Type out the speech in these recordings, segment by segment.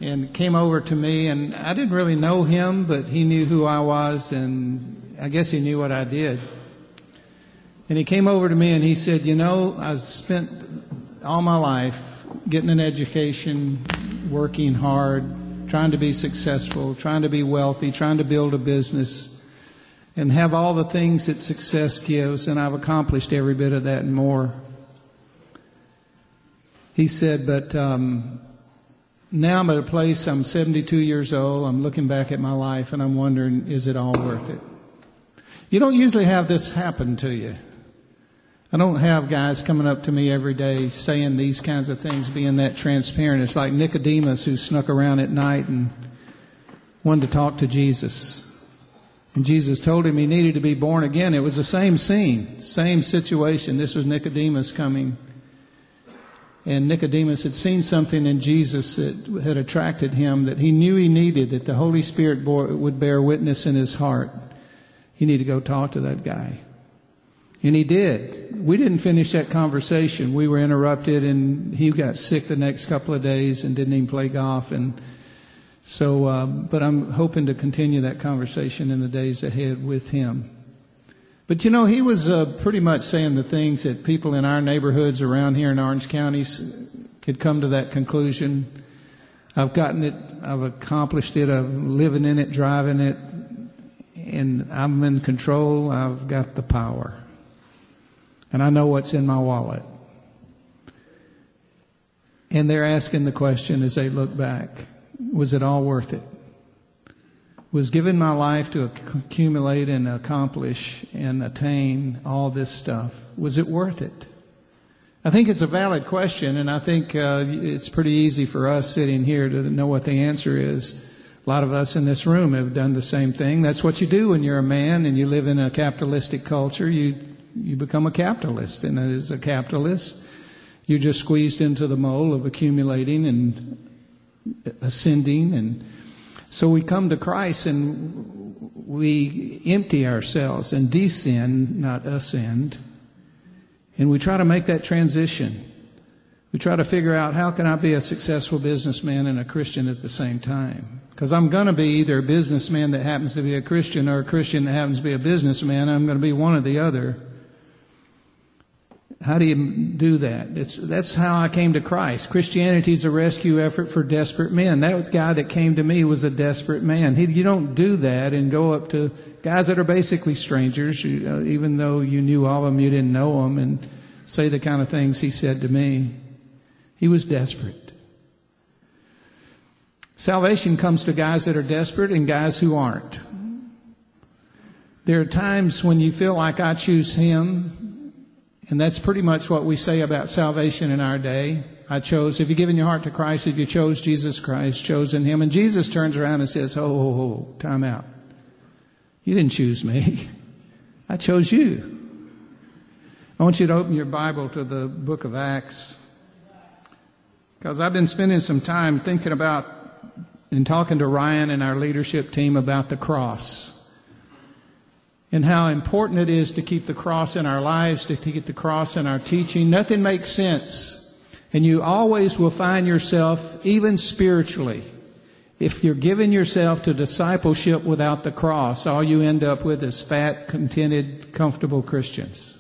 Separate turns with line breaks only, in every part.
and came over to me, and I didn't really know him, but he knew who I was, and I guess he knew what I did. And he came over to me and he said, you know, I spent all my life getting an education, working hard, trying to be successful, trying to be wealthy, trying to build a business, and have all the things that success gives, and I've accomplished every bit of that and more. He said, but now I'm at a place, I'm 72 years old, I'm looking back at my life, and I'm wondering, is it all worth it? You don't usually have this happen to you. I don't have guys coming up to me every day saying these kinds of things, being that transparent. It's like Nicodemus, who snuck around at night and wanted to talk to Jesus. And Jesus told him he needed to be born again. It was the same scene, same situation. This was Nicodemus coming. And Nicodemus had seen something in Jesus that had attracted him, that he knew he needed, that the Holy Spirit would bear witness in his heart. You need to go talk to that guy. And he did. We didn't finish that conversation. We were interrupted, and he got sick the next couple of days and didn't even play golf. And so, but I'm hoping to continue that conversation in the days ahead with him. But you know, he was pretty much saying the things that people in our neighborhoods around here in Orange County had come to that conclusion. I've gotten it, I've accomplished it, I'm living in it, driving it, and I'm in control, I've got the power. And I know what's in my wallet. And they're asking the question as they look back, was it all worth it? Was giving my life to accumulate and accomplish and attain all this stuff, was it worth it? I think it's a valid question, and I think it's pretty easy for us sitting here to know what the answer is. A lot of us in this room have done the same thing. That's what you do when you're a man and you live in a capitalistic culture. You become a capitalist, and as a capitalist, you're just squeezed into the mold of accumulating and ascending. And so we come to Christ and we empty ourselves and descend, not ascend. And we try to make that transition. We try to figure out, how can I be a successful businessman and a Christian at the same time? Because I'm going to be either a businessman that happens to be a Christian or a Christian that happens to be a businessman. I'm going to be one or the other. How do you do that? That's how I came to Christ. Christianity is a rescue effort for desperate men. That guy that came to me was a desperate man. You don't do that and go up to guys that are basically strangers, even though you knew all of them, you didn't know them, and say the kind of things he said to me. He was desperate. Salvation comes to guys that are desperate and guys who aren't. There are times when you feel like, I choose him. And that's pretty much what we say about salvation in our day. I chose, if you've given your heart to Christ, if you chose Jesus Christ, chosen him. And Jesus turns around and says, ho, time out. You didn't choose me. I chose you. I want you to open your Bible to the book of Acts. Because I've been spending some time thinking about and talking to Ryan and our leadership team about the cross. And how important it is to keep the cross in our lives, to keep the cross in our teaching. Nothing makes sense. And you always will find yourself, even spiritually, if you're giving yourself to discipleship without the cross, all you end up with is fat, contented, comfortable Christians.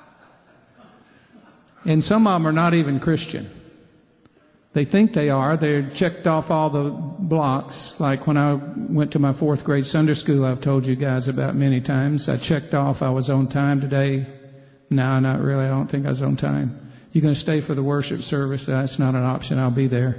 And some of them are not even Christian. They think they are. They're checked off all the blocks. Like when I went to my 4th grade Sunday school, I've told you guys about many times. I checked off I was on time today. No, not really. I don't think I was on time. You going to stay for the worship service? That's not an option. I'll be there.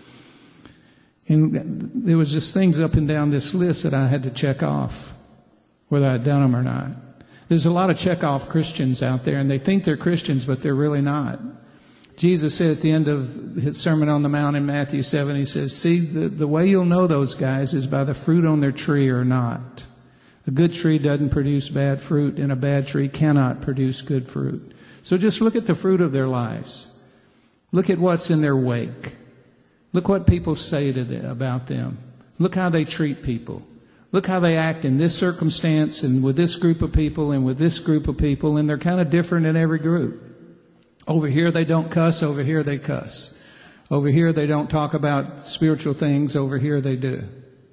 And there was just things up and down this list that I had to check off, whether I'd done them or not. There's a lot of check-off Christians out there, and they think they're Christians, but they're really not. Jesus said at the end of his Sermon on the Mount in Matthew 7, he says, see, the way you'll know those guys is by the fruit on their tree or not. A good tree doesn't produce bad fruit, and a bad tree cannot produce good fruit. So just look at the fruit of their lives. Look at what's in their wake. Look what people say about them. Look how they treat people. Look how they act in this circumstance and with this group of people and with this group of people, and they're kind of different in every group. Over here they don't cuss, over here they cuss. Over here they don't talk about spiritual things. Over here they do.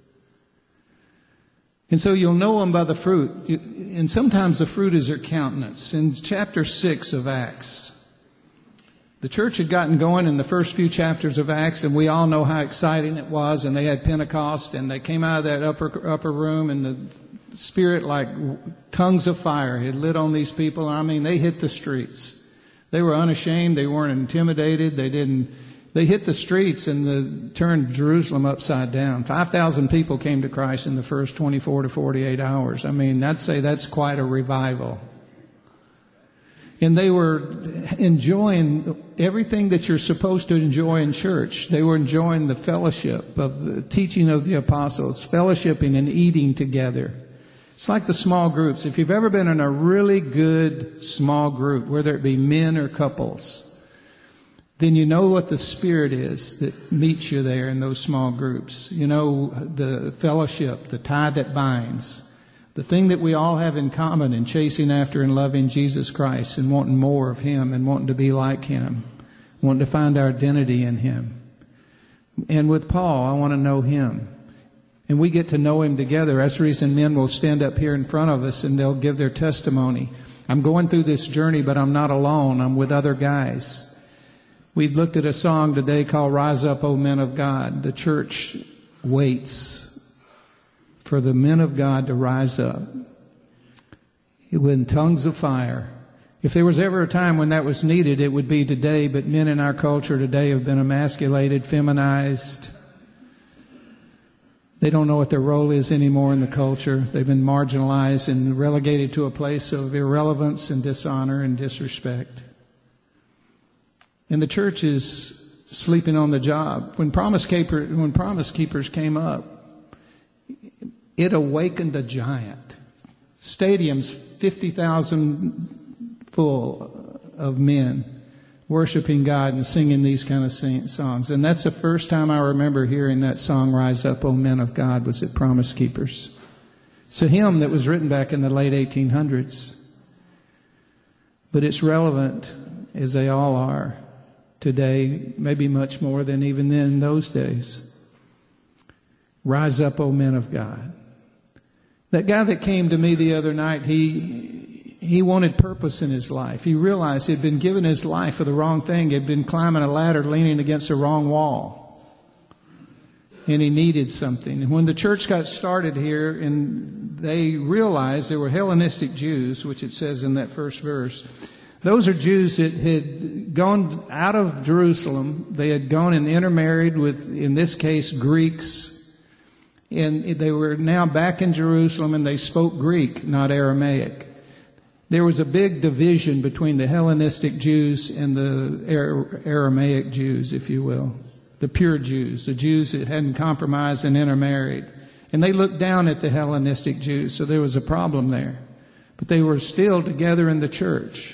And so you'll know them by the fruit. And sometimes the fruit is their countenance. In chapter 6 of Acts, the church had gotten going in the first few chapters of Acts, and we all know how exciting it was. And they had Pentecost, and they came out of that upper room, and the Spirit, like tongues of fire, had lit on these people. I mean, they hit the streets. They were unashamed. They weren't intimidated. They hit the streets and turned Jerusalem upside down. 5,000 people came to Christ in the first 24 to 48 hours. I mean, I'd say that's quite a revival. And they were enjoying everything that you're supposed to enjoy in church. They were enjoying the fellowship of the teaching of the apostles, fellowshipping and eating together. It's like the small groups. If you've ever been in a really good small group, whether it be men or couples, then you know what the Spirit is that meets you there in those small groups. You know the fellowship, the tie that binds. The thing that we all have in common in chasing after and loving Jesus Christ and wanting more of Him and wanting to be like Him, wanting to find our identity in Him. And with Paul, I want to know Him. And we get to know Him together. That's the reason men will stand up here in front of us and they'll give their testimony. I'm going through this journey, but I'm not alone. I'm with other guys. We looked at a song today called Rise Up, O Men of God. The church waits for the men of God to rise up with tongues of fire. If there was ever a time when that was needed, it would be today, but men in our culture today have been emasculated, feminized. They don't know what their role is anymore in the culture. They've been marginalized and relegated to a place of irrelevance and dishonor and disrespect. And the church is sleeping on the job. When Promise Keepers came up, it awakened a giant. Stadiums, 50,000 full of men worshiping God and singing these kind of songs. And that's the first time I remember hearing that song, Rise Up, O Men of God, was at Promise Keepers. It's a hymn that was written back in the late 1800s. But it's relevant, as they all are today, maybe much more than even then in those days. Rise up, O men of God. That guy that came to me the other night, he wanted purpose in his life. He realized he had been given his life for the wrong thing. He had been climbing a ladder leaning against the wrong wall. And he needed something. And when the church got started here and they realized there were Hellenistic Jews, which it says in that first verse, those are Jews that had gone out of Jerusalem. They had gone and intermarried with, in this case, Greeks. And they were now back in Jerusalem and they spoke Greek, not Aramaic. There was a big division between the Hellenistic Jews and the Aramaic Jews, if you will. The pure Jews, the Jews that hadn't compromised and intermarried. And they looked down at the Hellenistic Jews, so there was a problem there. But they were still together in the church.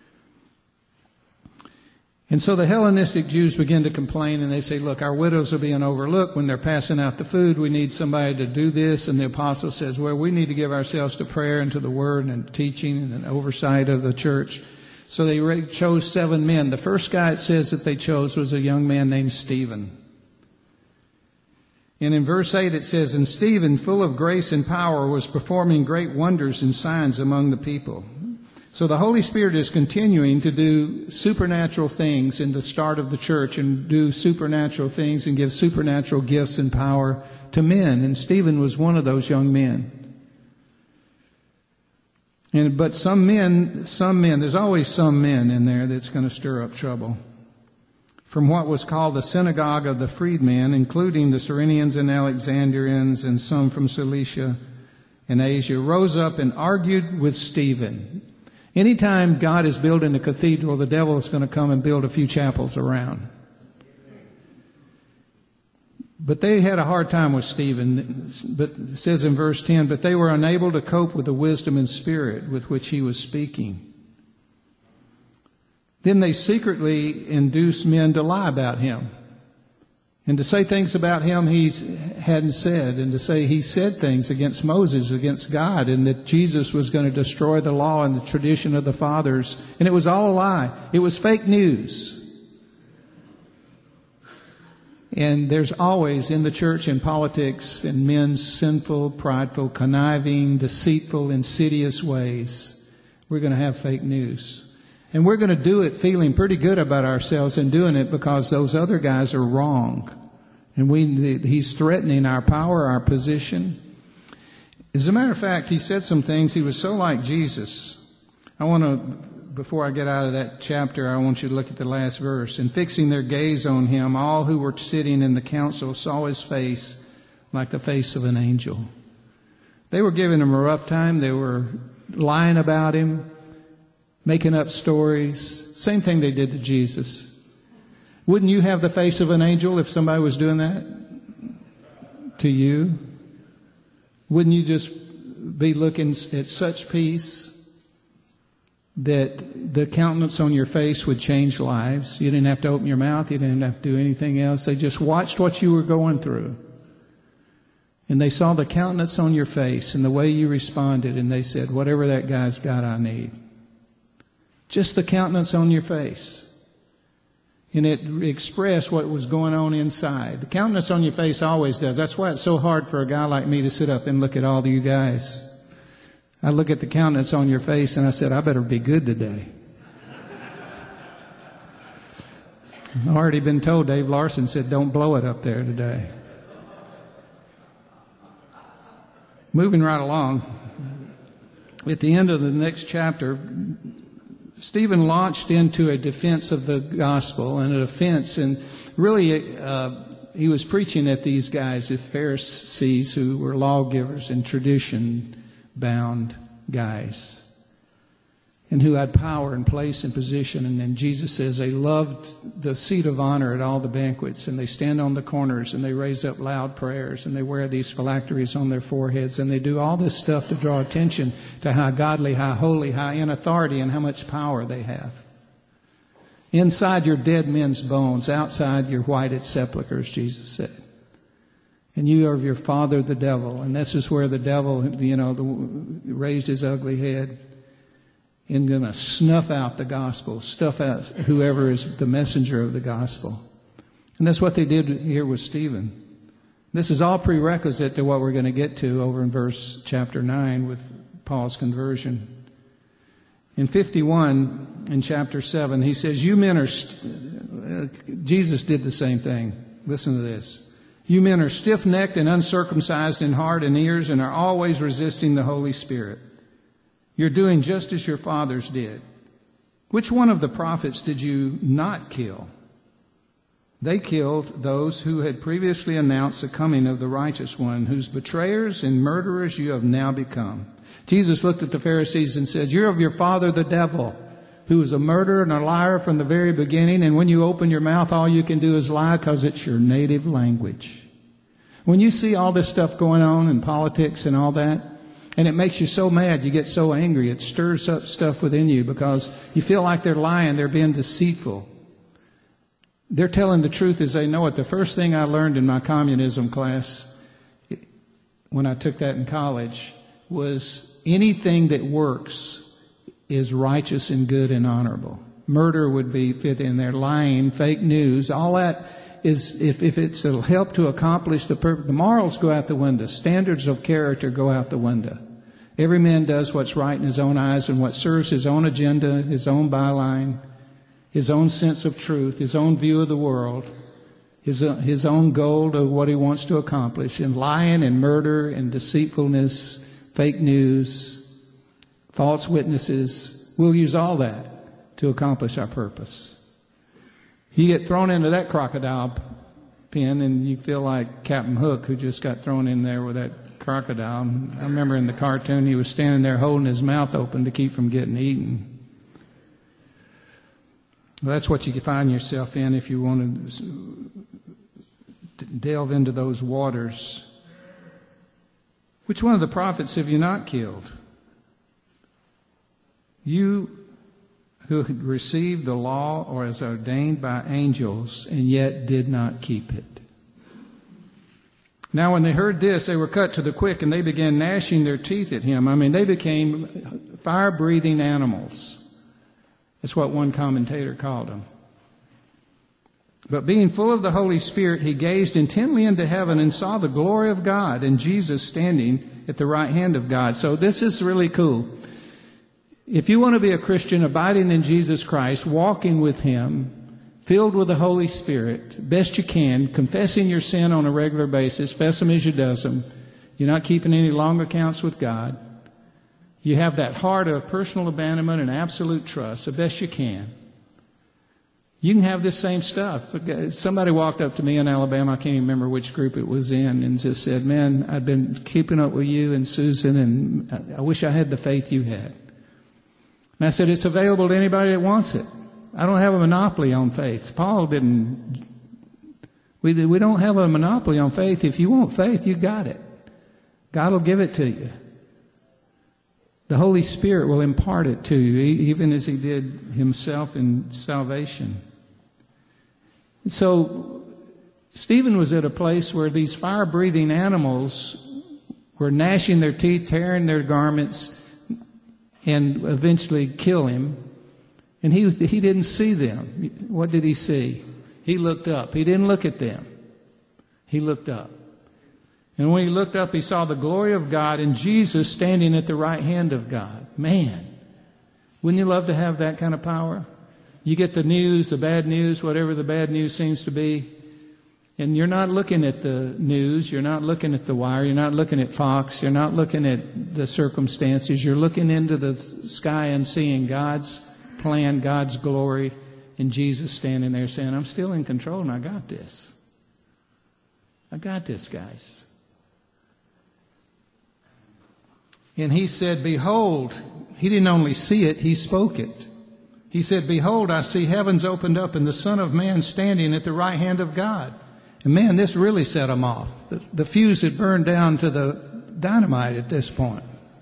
And so the Hellenistic Jews begin to complain and they say, look, our widows are being overlooked when they're passing out the food. We need somebody to do this. And the apostle says, well, we need to give ourselves to prayer and to the word and teaching and oversight of the church. So they chose 7 men. The first guy it says that they chose was a young man named Stephen. And in verse 8 it says, and Stephen, full of grace and power, was performing great wonders and signs among the people. So the Holy Spirit is continuing to do supernatural things in the start of the church and do supernatural things and give supernatural gifts and power to men. And Stephen was one of those young men. But some men, there's always some men in there that's going to stir up trouble. From what was called the synagogue of the freedmen, including the Cyrenians and Alexandrians and some from Cilicia and Asia, rose up and argued with Stephen. Anytime God is building a cathedral, the devil is going to come and build a few chapels around. But they had a hard time with Stephen. But it says in verse 10, but they were unable to cope with the wisdom and spirit with which he was speaking. Then they secretly induced men to lie about him and to say things about him he hadn't said, and to say he said things against Moses, against God, and that Jesus was going to destroy the law and the tradition of the fathers. And it was all a lie. It was fake news. And there's always in the church and politics and men's sinful, prideful, conniving, deceitful, insidious ways, we're going to have fake news. And we're going to do it feeling pretty good about ourselves and doing it because those other guys are wrong. And he's threatening our power, our position. As a matter of fact, he said some things. He was so like Jesus. Before I get out of that chapter, I want you to look at the last verse. And fixing their gaze on him, all who were sitting in the council saw his face like the face of an angel. They were giving him a rough time. They were lying about him, making up stories. Same thing they did to Jesus. Wouldn't you have the face of an angel if somebody was doing that to you? Wouldn't you just be looking at such peace that the countenance on your face would change lives? You didn't have to open your mouth. You didn't have to do anything else. They just watched what you were going through. And they saw the countenance on your face and the way you responded, and they said, whatever that guy's got, I need. Just the countenance on your face. And it expressed what was going on inside. The countenance on your face always does. That's why it's so hard for a guy like me to sit up and look at all of you guys. I look at the countenance on your face and I said, I better be good today. I've already been told, Dave Larson said, don't blow it up there today. Moving right along, at the end of the next chapter, Stephen launched into a defense of the gospel and a defense, and really he was preaching at these guys, the Pharisees, who were lawgivers and tradition-bound guys, and who had power and place and position. And then Jesus says they loved the seat of honor at all the banquets, and they stand on the corners and they raise up loud prayers and they wear these phylacteries on their foreheads, and they do all this stuff to draw attention to how godly, how holy, how in authority, and how much power they have. Inside your dead men's bones, outside your whited sepulchres, Jesus said. And you are of your father the devil. And this is where the devil, raised his ugly head and going to snuff out the gospel, stuff out whoever is the messenger of the gospel. And that's what they did here with Stephen. This is all prerequisite to what we're going to get to over in chapter 9 with Paul's conversion. In 51, in chapter 7, he says, you men are, Jesus did the same thing. Listen to this. You men are stiff-necked and uncircumcised in heart and ears and are always resisting the Holy Spirit. You're doing just as your fathers did. Which one of the prophets did you not kill? They killed those who had previously announced the coming of the righteous one, whose betrayers and murderers you have now become. Jesus looked at the Pharisees and said, you're of your father the devil, who is a murderer and a liar from the very beginning, and when you open your mouth, all you can do is lie because it's your native language. When you see all this stuff going on in politics and all that, and it makes you so mad, you get so angry, it stirs up stuff within you because you feel like they're lying, they're being deceitful. They're telling the truth as they know it. The first thing I learned in my communism class, when I took that in college, was anything that works is righteous and good and honorable. Murder would be fit in there, lying, fake news, all that is, if it's a help to accomplish the purpose, the morals go out the window. Standards of character go out the window. Every man does what's right in his own eyes and what serves his own agenda, his own byline, his own sense of truth, his own view of the world, his own goal of what he wants to accomplish. And lying and murder and deceitfulness, fake news, false witnesses, we'll use all that to accomplish our purpose. You get thrown into that crocodile pen and you feel like Captain Hook, who just got thrown in there with that crocodile. I remember in the cartoon he was standing there holding his mouth open to keep from getting eaten. Well, that's what you can find yourself in if you want to delve into those waters. Which one of the prophets have you not killed? You who had received the law or as ordained by angels and yet did not keep it. Now when they heard this, they were cut to the quick and they began gnashing their teeth at him. I mean, they became fire-breathing animals. That's what one commentator called them. But being full of the Holy Spirit, he gazed intently into heaven and saw the glory of God and Jesus standing at the right hand of God. So this is really cool. If you want to be a Christian, abiding in Jesus Christ, walking with Him, filled with the Holy Spirit, best you can, confessing your sin on a regular basis, confess them as you does them. You're not keeping any long accounts with God. You have that heart of personal abandonment and absolute trust, the best you can. You can have this same stuff. Somebody walked up to me in Alabama, I can't even remember which group it was in, and just said, man, I've been keeping up with you and Susan, and I wish I had the faith you had. And I said, it's available to anybody that wants it. I don't have a monopoly on faith. Paul didn't. We don't have a monopoly on faith. If you want faith, you got it. God will give it to you. The Holy Spirit will impart it to you, even as He did Himself in salvation. So Stephen was at a place where these fire-breathing animals were gnashing their teeth, tearing their garments, and eventually kill him. And he didn't see them. What did he see? He looked up. He didn't look at them. He looked up. And when he looked up, he saw the glory of God and Jesus standing at the right hand of God. Man, wouldn't you love to have that kind of power? You get the news, the bad news, whatever the bad news seems to be, and you're not looking at the news, you're not looking at the wire, you're not looking at Fox, you're not looking at the circumstances, you're looking into the sky and seeing God's plan, God's glory, and Jesus standing there saying, I'm still in control and I got this. I got this, guys. And he said, behold, he didn't only see it, he spoke it. He said, behold, I see heavens opened up and the Son of Man standing at the right hand of God. And man, this really set him off. The fuse had burned down to the dynamite at this point.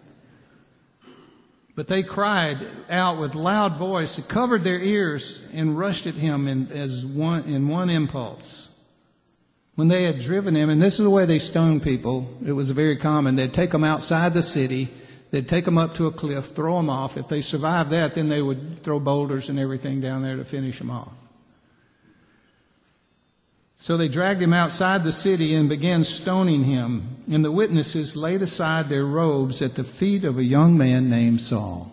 But they cried out with loud voice, covered their ears, and rushed at him in one impulse. When they had driven him, and this is the way they stoned people, it was very common. They'd take them outside the city, they'd take them up to a cliff, throw them off. If they survived that, then they would throw boulders and everything down there to finish them off. So they dragged him outside the city and began stoning him. And the witnesses laid aside their robes at the feet of a young man named Saul.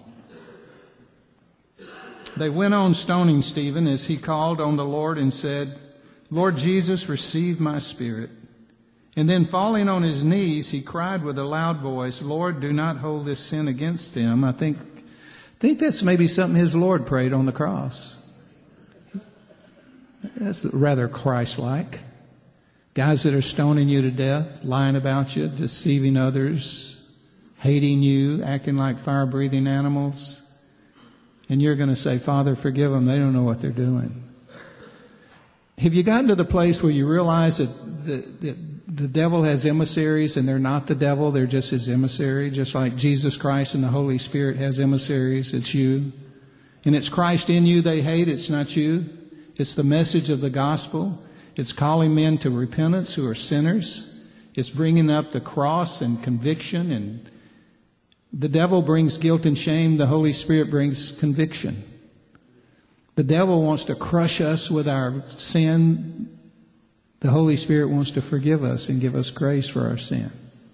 They went on stoning Stephen as he called on the Lord and said, Lord Jesus, receive my spirit. And then falling on his knees, he cried with a loud voice, Lord, do not hold this sin against them. I think that's maybe something his Lord prayed on the cross. That's rather Christ-like. Guys that are stoning you to death, lying about you, deceiving others, hating you, acting like fire-breathing animals. And you're going to say, Father, forgive them. They don't know what they're doing. Have you gotten to the place where you realize that the devil has emissaries and they're not the devil, they're just his emissary, just like Jesus Christ and the Holy Spirit has emissaries, it's you. And it's Christ in you they hate, it's not you. It's the message of the gospel. It's calling men to repentance who are sinners. It's bringing up the cross and conviction. And the devil brings guilt and shame. The Holy Spirit brings conviction. The devil wants to crush us with our sin. The Holy Spirit wants to forgive us and give us grace for our sin.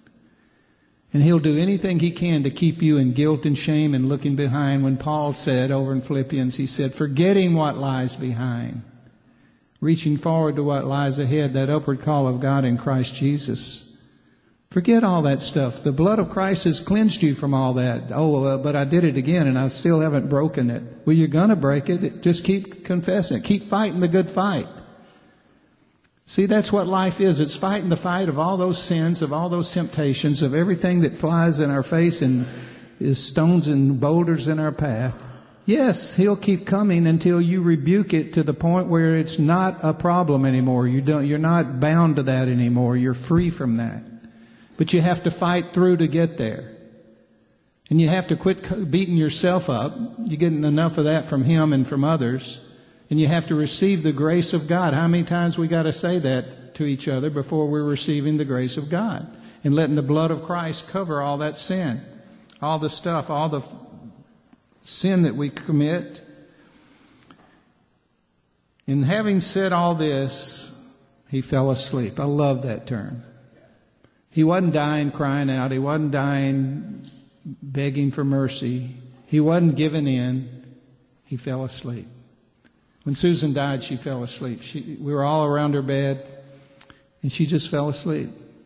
And he'll do anything he can to keep you in guilt and shame and looking behind. When Paul said over in Philippians, he said, forgetting what lies behind, reaching forward to what lies ahead, that upward call of God in Christ Jesus. Forget all that stuff. The blood of Christ has cleansed you from all that. But I did it again and I still haven't broken it. Well, you're going to break it. Just keep confessing it. Keep fighting the good fight. See, that's what life is. It's fighting the fight of all those sins, of all those temptations, of everything that flies in our face and is stones and boulders in our path. Yes, he'll keep coming until you rebuke it to the point where it's not a problem anymore. You're not bound to that anymore. You're free from that. But you have to fight through to get there. And you have to quit beating yourself up. You're getting enough of that from him and from others. And you have to receive the grace of God. How many times we got to say that to each other before we're receiving the grace of God? And letting the blood of Christ cover all that sin. All the stuff, all the sin that we commit. And having said all this, he fell asleep. I love that term. He wasn't dying crying out. He wasn't dying begging for mercy. He wasn't giving in. He fell asleep. When Susan died, she fell asleep. We were all around her bed, and she just fell asleep.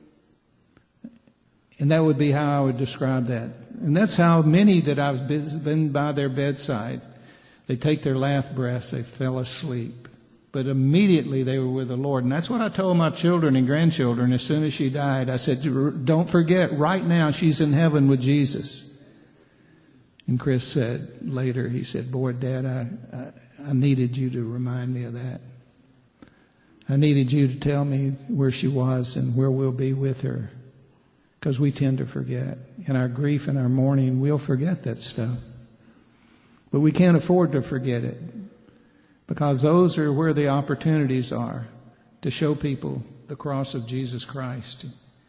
And that would be how I would describe that. And that's how many that I've been by their bedside, they take their last breaths, they fell asleep. But immediately they were with the Lord. And that's what I told my children and grandchildren as soon as she died. I said, don't forget, right now she's in heaven with Jesus. And Chris said later, he said, boy, Dad, I needed you to remind me of that. I needed you to tell me where she was and where we'll be with her. Because we tend to forget. In our grief and our mourning, we'll forget that stuff. But we can't afford to forget it. Because those are where the opportunities are to show people the cross of Jesus Christ.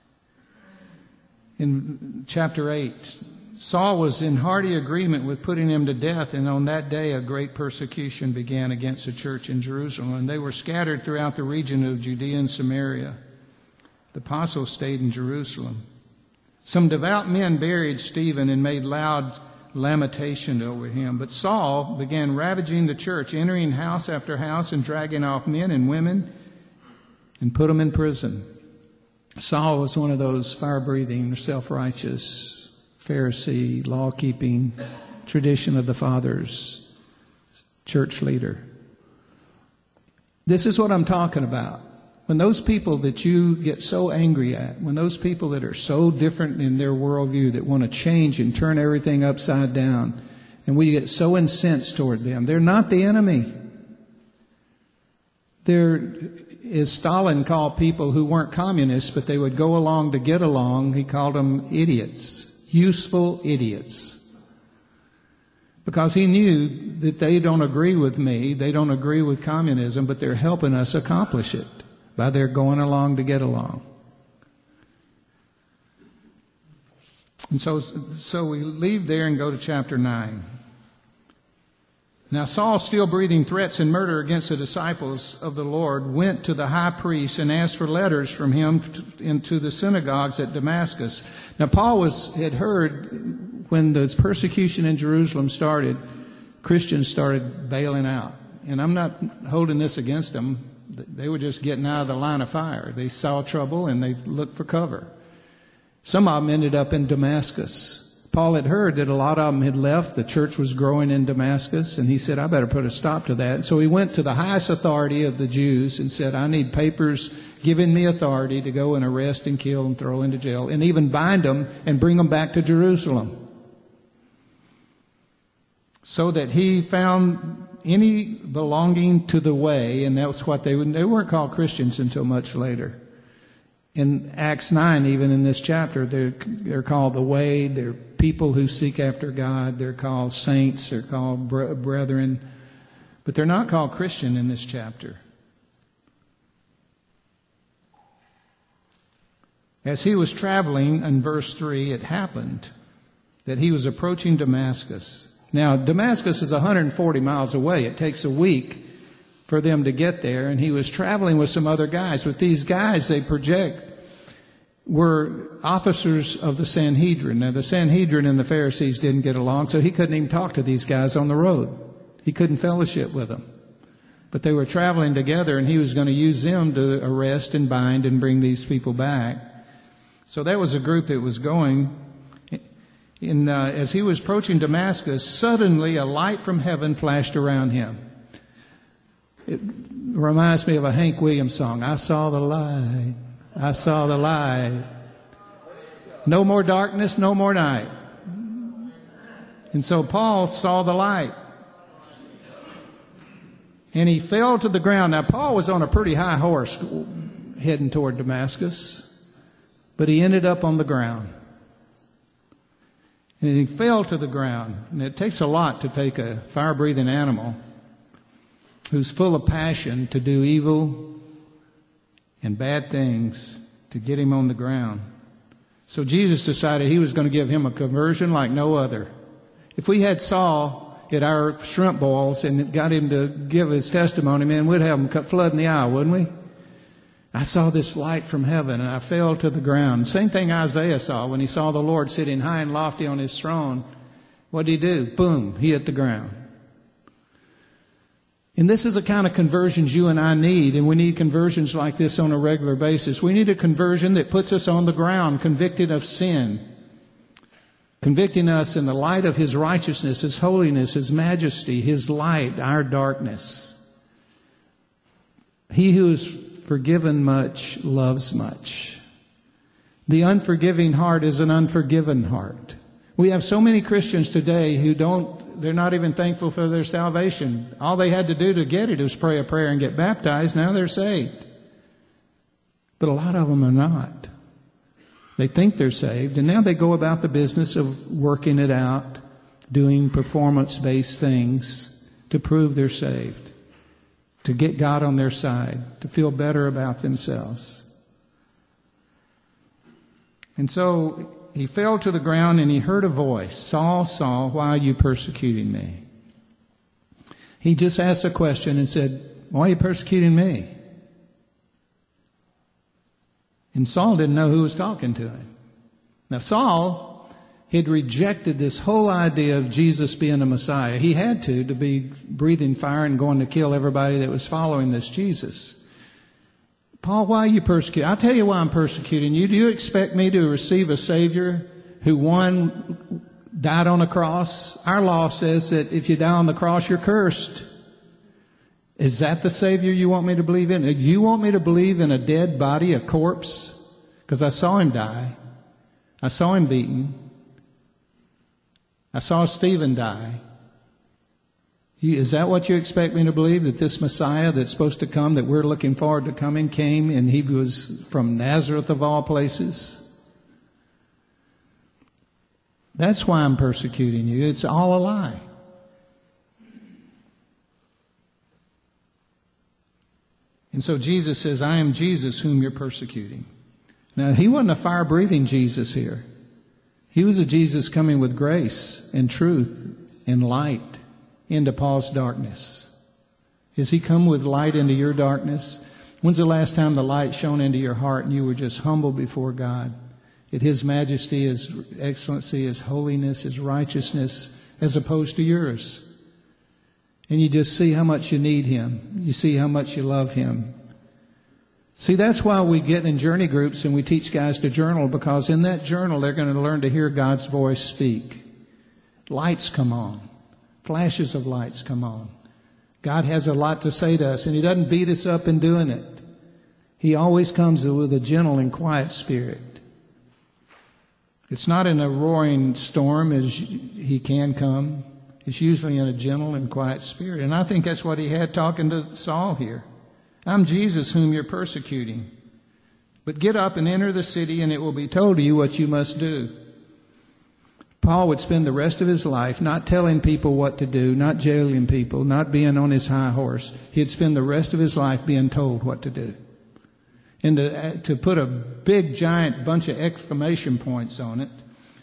In chapter 8, Saul was in hearty agreement with putting him to death, and on that day a great persecution began against the church in Jerusalem, and they were scattered throughout the region of Judea and Samaria. The apostles stayed in Jerusalem. Some devout men buried Stephen and made loud lamentation over him. But Saul began ravaging the church, entering house after house and dragging off men and women and put them in prison. Saul was one of those fire-breathing, self-righteous, Pharisee, law-keeping, tradition of the fathers, church leader. This is what I'm talking about. When those people that you get so angry at, when those people that are so different in their worldview that want to change and turn everything upside down, and we get so incensed toward them, they're not the enemy. They're, as Stalin called people who weren't communists, but they would go along to get along, he called them idiots, useful idiots. Because he knew that they don't agree with me, they don't agree with communism, but they're helping us accomplish it by their going along to get along. And so we leave there and go to chapter 9. Now Saul, still breathing threats and murder against the disciples of the Lord, went to the high priest and asked for letters from him into the synagogues at Damascus. Now Paul had heard when the persecution in Jerusalem started, Christians started bailing out. And I'm not holding this against them. They were just getting out of the line of fire. They saw trouble and they looked for cover. Some of them ended up in Damascus. Paul had heard that a lot of them had left. The church was growing in Damascus, and he said, I better put a stop to that. So he went to the highest authority of the Jews and said, I need papers giving me authority to go and arrest and kill and throw into jail and even bind them and bring them back to Jerusalem. So that he found any belonging to the way, and that's what they weren't called Christians until much later. In Acts 9, even in this chapter, they're called the way, they're people who seek after God, they're called saints, they're called brethren, but they're not called Christian in this chapter. As he was traveling, in verse 3, it happened that he was approaching Damascus. Now, Damascus is 140 miles away. It takes a week for them to get there. And he was traveling with some other guys. But these guys, they project, were officers of the Sanhedrin. Now, the Sanhedrin and the Pharisees didn't get along, so he couldn't even talk to these guys on the road. He couldn't fellowship with them. But they were traveling together, and he was going to use them to arrest and bind and bring these people back. So that was a group that was going. As he was approaching Damascus, suddenly a light from heaven flashed around him. It reminds me of a Hank Williams song. I saw the light. I saw the light. No more darkness, no more night. And so Paul saw the light. And he fell to the ground. Now, Paul was on a pretty high horse heading toward Damascus, but he ended up on the ground. And he fell to the ground. And it takes a lot to take a fire-breathing animal who's full of passion to do evil and bad things to get him on the ground. So Jesus decided he was going to give him a conversion like no other. If we had Saul at our shrimp boils and got him to give his testimony, man, we'd have him flood in the eye, wouldn't we? I saw this light from heaven and I fell to the ground. Same thing Isaiah saw when he saw the Lord sitting high and lofty on his throne. What did he do? Boom, he hit the ground. And this is the kind of conversions you and I need, and we need conversions like this on a regular basis. We need a conversion that puts us on the ground, convicted of sin, convicting us in the light of His righteousness, His holiness, His majesty, His light, our darkness. He who is forgiven much loves much. The unforgiving heart is an unforgiven heart. We have so many Christians today who they're not even thankful for their salvation. All they had to do to get it was pray a prayer and get baptized. Now they're saved. But a lot of them are not. They think they're saved, and now they go about the business of working it out, doing performance-based things to prove they're saved, to get God on their side, to feel better about themselves. And so he fell to the ground and he heard a voice, Saul, Saul, why are you persecuting me? He just asked a question and said, why are you persecuting me? And Saul didn't know who was talking to him. Now Saul had rejected this whole idea of Jesus being a Messiah. He had to be breathing fire and going to kill everybody that was following this Jesus. Paul, why are you persecuting? I'll tell you why I'm persecuting you. Do you expect me to receive a Savior who, one, died on a cross? Our law says that if you die on the cross, you're cursed. Is that the Savior you want me to believe in? Do you want me to believe in a dead body, a corpse? Because I saw him die. I saw him beaten. I saw Stephen die. Is that what you expect me to believe? That this Messiah that's supposed to come, that we're looking forward to coming, came and he was from Nazareth of all places? That's why I'm persecuting you. It's all a lie. And so Jesus says, I am Jesus whom you're persecuting. Now, he wasn't a fire-breathing Jesus here. He was a Jesus coming with grace and truth and light into Paul's darkness. Has he come with light into your darkness? When's the last time the light shone into your heart and you were just humble before God at His majesty, His excellency, His holiness, His righteousness, as opposed to yours? And you just see how much you need Him. You see how much you love Him. See, that's why we get in journey groups and we teach guys to journal, because in that journal they're going to learn to hear God's voice speak. Lights come on. Flashes of lights come on. God has a lot to say to us, and He doesn't beat us up in doing it. He always comes with a gentle and quiet spirit. It's not in a roaring storm as He can come. It's usually in a gentle and quiet spirit. And I think that's what He had talking to Saul here. I'm Jesus whom you're persecuting. But get up and enter the city, and it will be told to you what you must do. Paul would spend the rest of his life not telling people what to do, not jailing people, not being on his high horse. He'd spend the rest of his life being told what to do. And to put a big, giant bunch of exclamation points on it.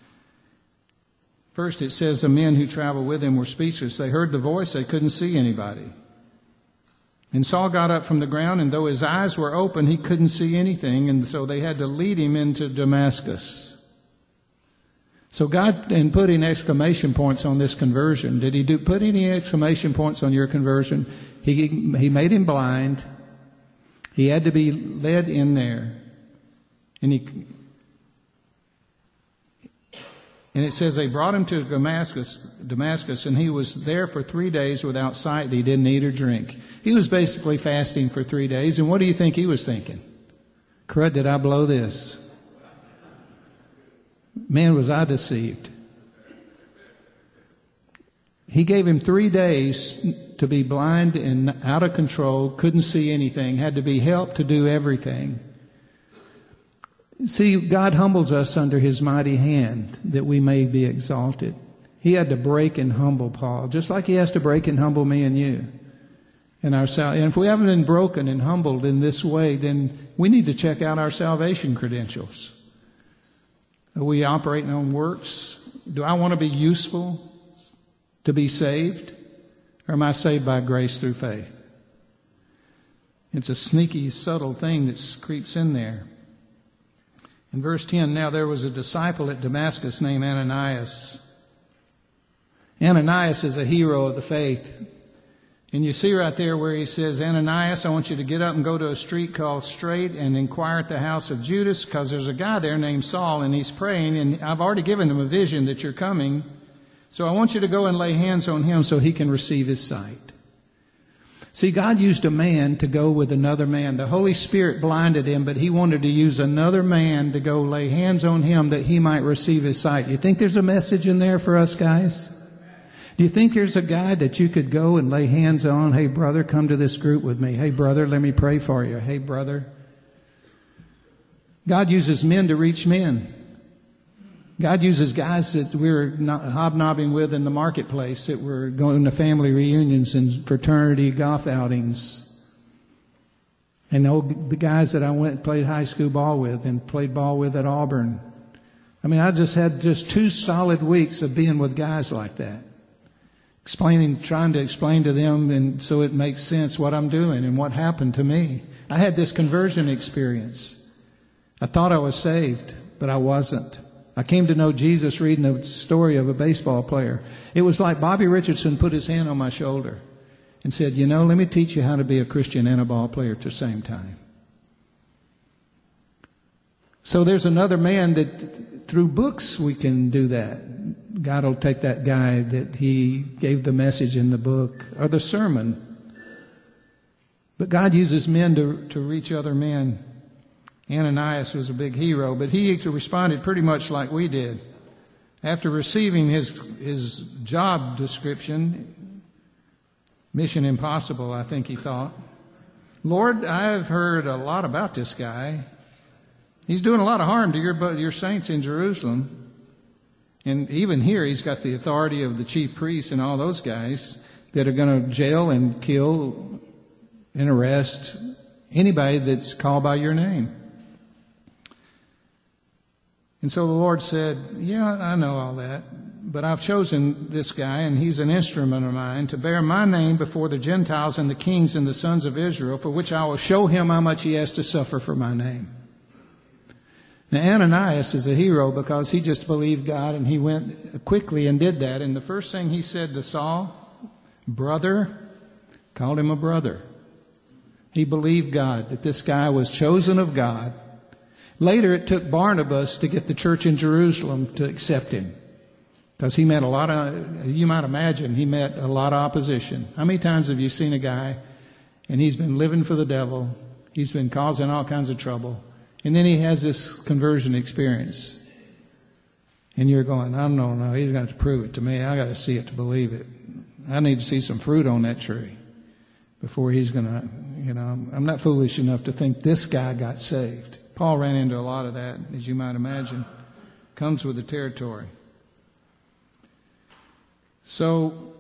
First it says the men who traveled with him were speechless. They heard the voice, they couldn't see anybody. And Saul got up from the ground, and though his eyes were open, he couldn't see anything, and so they had to lead him into Damascus. So God didn't put any exclamation points on this conversion. Did He put any exclamation points on your conversion? He made him blind. He had to be led in there. And it says they brought him to Damascus, and he was there for 3 days without sight. He didn't eat or drink. He was basically fasting for 3 days. And what do you think he was thinking? Crud, did I blow this? Man, was I deceived. He gave him 3 days to be blind and out of control, couldn't see anything, had to be helped to do everything. See, God humbles us under His mighty hand that we may be exalted. He had to break and humble Paul, just like He has to break and humble me and you. And if we haven't been broken and humbled in this way, then we need to check out our salvation credentials. Are we operating on works? Do I want to be useful? to be saved? Or am I saved by grace through faith? It's a sneaky, subtle thing that creeps in there. In verse 10, now there was a disciple at Damascus named Ananias. Ananias is a hero of the faith. And you see right there where he says, Ananias, I want you to get up and go to a street called Straight and inquire at the house of Judas, because there's a guy there named Saul, and he's praying, and I've already given him a vision that you're coming. So I want you to go and lay hands on him so he can receive his sight. See, God used a man to go with another man. The Holy Spirit blinded him, but he wanted to use another man to go lay hands on him that he might receive his sight. You think there's a message in there for us guys? Do you think there's a guy that you could go and lay hands on? Hey, brother, come to this group with me. Hey, brother, let me pray for you. Hey, brother. God uses men to reach men. God uses guys that we're hobnobbing with in the marketplace, that we're going to family reunions and fraternity golf outings. And the guys that I went and played high school ball with and played ball with at Auburn. I mean, I just had 2 solid weeks of being with guys like that. Trying to explain to them, and so it makes sense what I'm doing and what happened to me. I had this conversion experience. I thought I was saved, but I wasn't. I came to know Jesus reading a story of a baseball player. It was like Bobby Richardson put his hand on my shoulder and said, let me teach you how to be a Christian and a ball player at the same time. So there's another man that through books we can do that. God will take that guy that he gave the message in the book or the sermon. But God uses men to reach other men. Ananias was a big hero, but he responded pretty much like we did. After receiving his job description, mission impossible, I think he thought, Lord, I've heard a lot about this guy. He's doing a lot of harm to your saints in Jerusalem. And even here, he's got the authority of the chief priests and all those guys that are going to jail and kill and arrest anybody that's called by your name. And so the Lord said, yeah, I know all that, but I've chosen this guy, and he's an instrument of mine, to bear my name before the Gentiles and the kings and the sons of Israel, for which I will show him how much he has to suffer for my name. Now, Ananias is a hero because he just believed God, and he went quickly and did that. And the first thing he said to Saul, brother, called him a brother. He believed God, that this guy was chosen of God. Later, it took Barnabas to get the church in Jerusalem to accept him. Because he met you might imagine, he met a lot of opposition. How many times have you seen a guy and he's been living for the devil, he's been causing all kinds of trouble, and then he has this conversion experience. And you're going, I don't know, he's got to prove it to me. I got to see it to believe it. I need to see some fruit on that tree before he's going to, I'm not foolish enough to think this guy got saved. Paul ran into a lot of that, as you might imagine. Comes with the territory. So,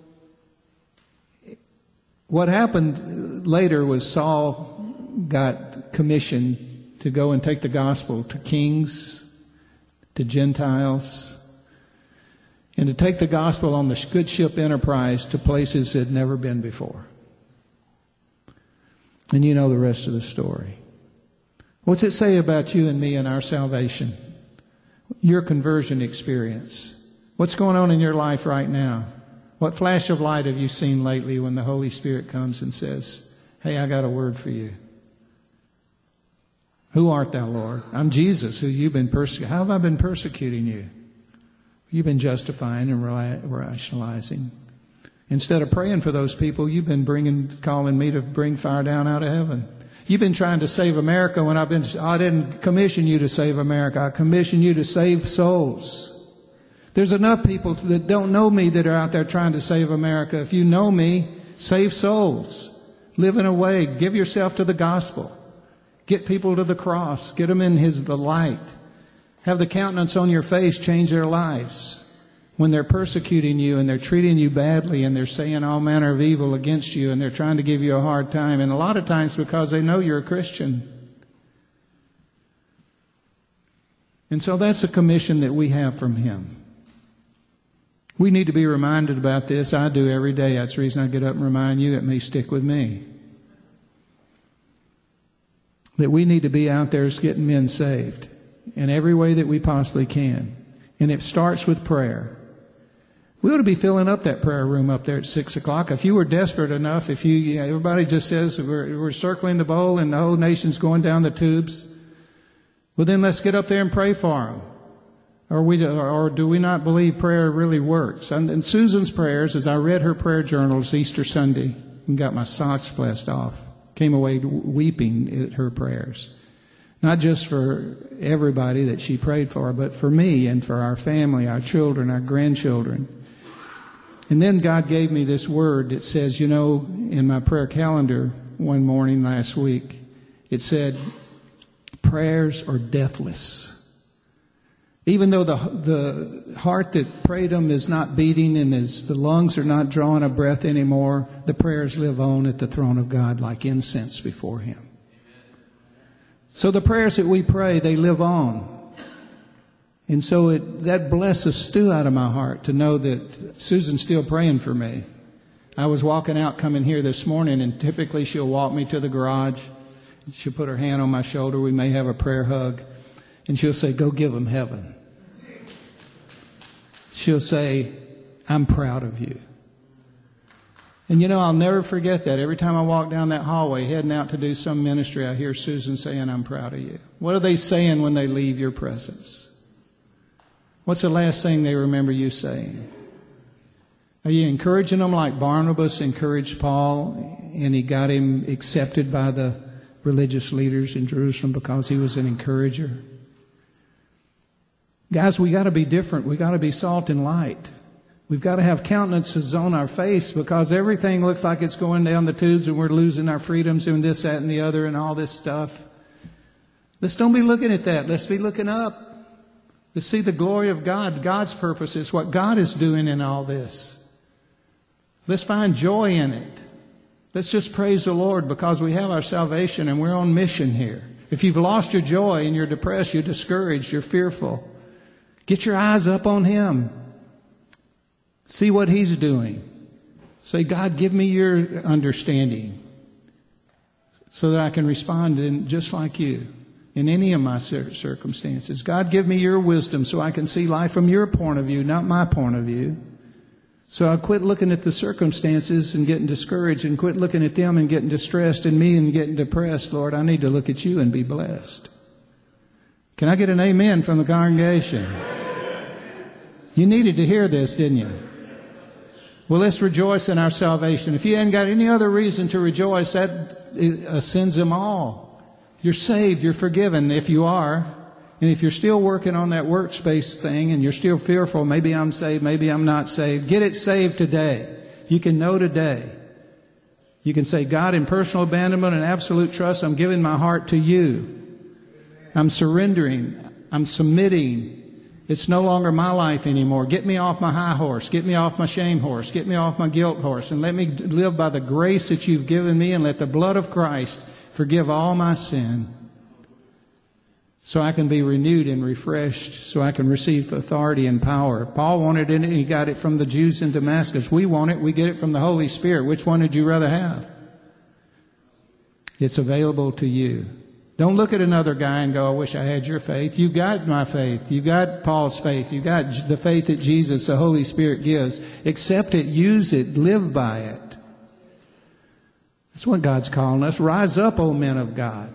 what happened later was Saul got commissioned to go and take the gospel to kings, to Gentiles, and to take the gospel on the good ship Enterprise to places it had never been before. And you know the rest of the story. What's it say about you and me and our salvation? Your conversion experience. What's going on in your life right now? What flash of light have you seen lately when the Holy Spirit comes and says, hey, I got a word for you? Who art thou, Lord? I'm Jesus, who you've been persecuting. How have I been persecuting you? You've been justifying and rationalizing. Instead of praying for those people, you've been calling me to bring fire down out of heaven. You've been trying to save America when I didn't commission you to save America. I commissioned you to save souls. There's enough people that don't know me that are out there trying to save America. If you know me, save souls. Live in a way. Give yourself to the gospel. Get people to the cross. Get them in the light. Have the countenance on your face change their lives. When they're persecuting you and they're treating you badly and they're saying all manner of evil against you and they're trying to give you a hard time, and a lot of times because they know you're a Christian. And so that's a commission that we have from Him. We need to be reminded about this. I do every day. That's the reason I get up and remind you. It may stick with me. That we need to be out there getting men saved in every way that we possibly can. And it starts with prayer. We ought to be filling up that prayer room up there at 6 o'clock. If you were desperate enough, everybody just says we're circling the bowl and the whole nation's going down the tubes, well then let's get up there and pray for them. Or do we not believe prayer really works? And Susan's prayers, as I read her prayer journals Easter Sunday and got my socks flessed off, came away weeping at her prayers. Not just for everybody that she prayed for, but for me and for our family, our children, our grandchildren. And then God gave me this word that says, in my prayer calendar one morning last week, it said, prayers are deathless. Even though the heart that prayed them is not beating and the lungs are not drawing a breath anymore, the prayers live on at the throne of God like incense before Him. So the prayers that we pray, they live on. And so that blesses stew out of my heart to know that Susan's still praying for me. I was walking out coming here this morning, and typically she'll walk me to the garage. She'll put her hand on my shoulder. We may have a prayer hug. And she'll say, go give them heaven. She'll say, I'm proud of you. And I'll never forget that. Every time I walk down that hallway heading out to do some ministry, I hear Susan saying, I'm proud of you. What are they saying when they leave your presence? What's the last thing they remember you saying? Are you encouraging them like Barnabas encouraged Paul and he got him accepted by the religious leaders in Jerusalem because he was an encourager? Guys, we got to be different. We got to be salt and light. We've got to have countenances on our face because everything looks like it's going down the tubes and we're losing our freedoms and this, that, and the other and all this stuff. Let's don't be looking at that. Let's be looking up. Let's see the glory of God, God's purposes, what God is doing in all this. Let's find joy in it. Let's just praise the Lord because we have our salvation and we're on mission here. If you've lost your joy and you're depressed, you're discouraged, you're fearful, get your eyes up on Him. See what He's doing. Say, God, give me your understanding so that I can respond just like you in any of my circumstances. God, give me your wisdom so I can see life from your point of view, not my point of view. So I quit looking at the circumstances and getting discouraged and quit looking at them and getting distressed and me and getting depressed. Lord, I need to look at you and be blessed. Can I get an amen from the congregation? You needed to hear this, didn't you? Well, let's rejoice in our salvation. If you hadn't got any other reason to rejoice, that ascends them all. You're saved, you're forgiven if you are. And if you're still working on that workspace thing and you're still fearful, maybe I'm saved, maybe I'm not saved, get it saved today. You can know today. You can say, God, in personal abandonment and absolute trust, I'm giving my heart to you. I'm surrendering. I'm submitting. It's no longer my life anymore. Get me off my high horse. Get me off my shame horse. Get me off my guilt horse. And let me live by the grace that you've given me and let the blood of Christ forgive all my sin so I can be renewed and refreshed, so I can receive authority and power. Paul wanted it and he got it from the Jews in Damascus. We want it. We get it from the Holy Spirit. Which one would you rather have? It's available to you. Don't look at another guy and go, I wish I had your faith. You got my faith. You got Paul's faith. You got the faith that Jesus, the Holy Spirit gives. Accept it, use it, live by it. That's what God's calling us. Rise up, O men of God.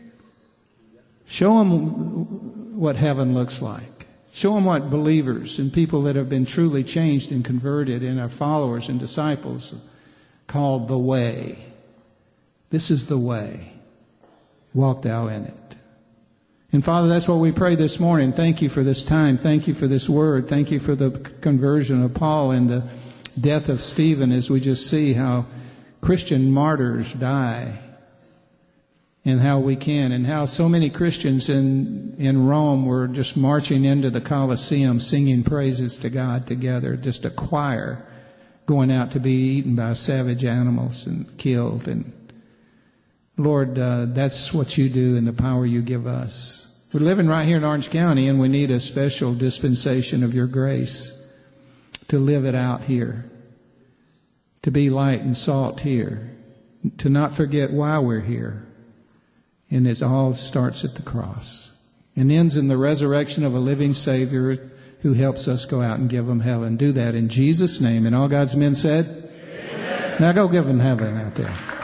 Show them what heaven looks like. Show them what believers and people that have been truly changed and converted and are followers and disciples called the way. This is the way. Walk thou in it. And Father, that's what we pray this morning. Thank you for this time. Thank you for this word. Thank you for the conversion of Paul and the death of Stephen as we just see how Christian martyrs die and how we can and how so many Christians in Rome were just marching into the Colosseum singing praises to God together, just a choir going out to be eaten by savage animals and killed. And Lord, that's what you do and the power you give us. We're living right here in Orange County and we need a special dispensation of your grace. to live it out here, to be light and salt here, to not forget why we're here. And it all starts at the cross and ends in the resurrection of a living Savior who helps us go out and give them heaven. Do that in Jesus' name. And all God's men said, amen. Now go give them heaven out there.